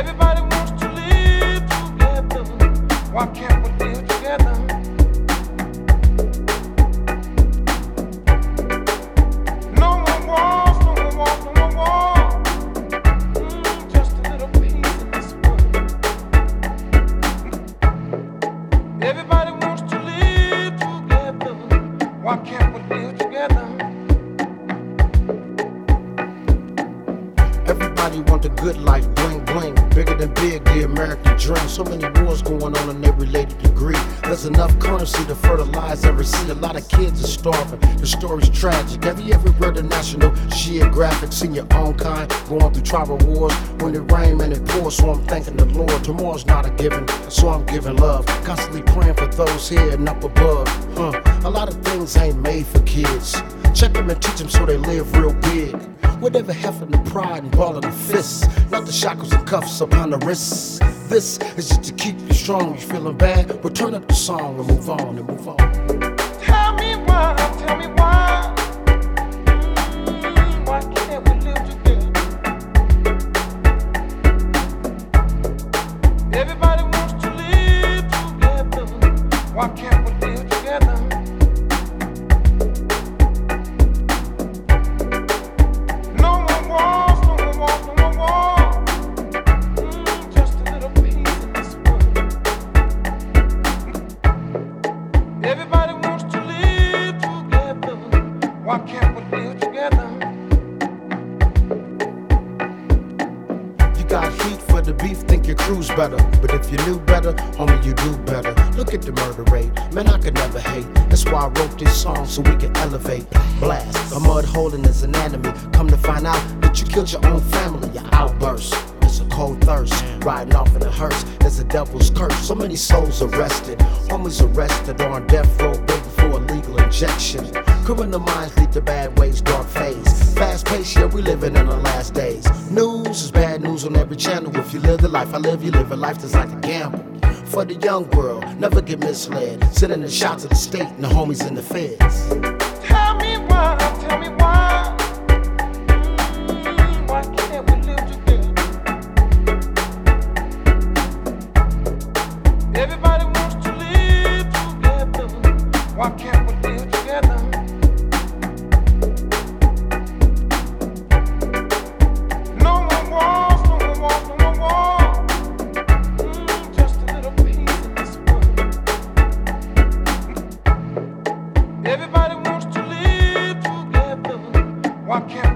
Everybody wants to live together. Why can't we live together? No one wants, no one wants, no one wants. Just a little peace in this world. Everybody wants to live together. Why can't we live together? Everybody want a good life, bling bling, bigger than big, the American dream. So many wars going on in every related degree. There's enough currency to fertilize every seed. A lot of kids are starving. The story's tragic. Have you ever read the National Geographic? Seen your own kind going through tribal wars. When it rains and it pours, so I'm thanking the Lord. Tomorrow's not a given, so I'm giving love. Constantly praying for those here and up above. A lot of things ain't made for kids. Check them and teach them so they live real big. Whatever heffing the pride and balling the fists, not the shackles and cuffs upon the wrists. This is just to keep you strong. You feeling bad? Well, turn up the song and move on and move on. Tell me why, tell me why. Why can't we live together? Everybody wants to live together. Why can't we live together? Everybody wants to live together. Why can't we live together? You got heat for the beef, think your crew's better. But if you knew better, homie, you do better. Look at the murder rate, man, I could never hate. That's why I wrote this song, so we can elevate. Blast, a mud hole in his anatomy. Come to find out that you killed your own family, your outburst. It's a cold thirst, riding off in a hearse. It's a devil's curse. So many souls arrested, homies arrested on death row, waiting for a legal injection. Criminal minds lead to bad ways, dark phase. Fast paced, yeah, we living in the last days. News is bad news on every channel. If you live the life I live, you live a life that's like a gamble. For the young world, never get misled. Sending a shot to the state and the homies in the feds. Tell me why, tell me why. Why can't we live together? Everybody wants to live together. Why can't we live together? No one wants, no one wants, no one wants. Just a little peace in this world. Everybody wants to live together. Why can't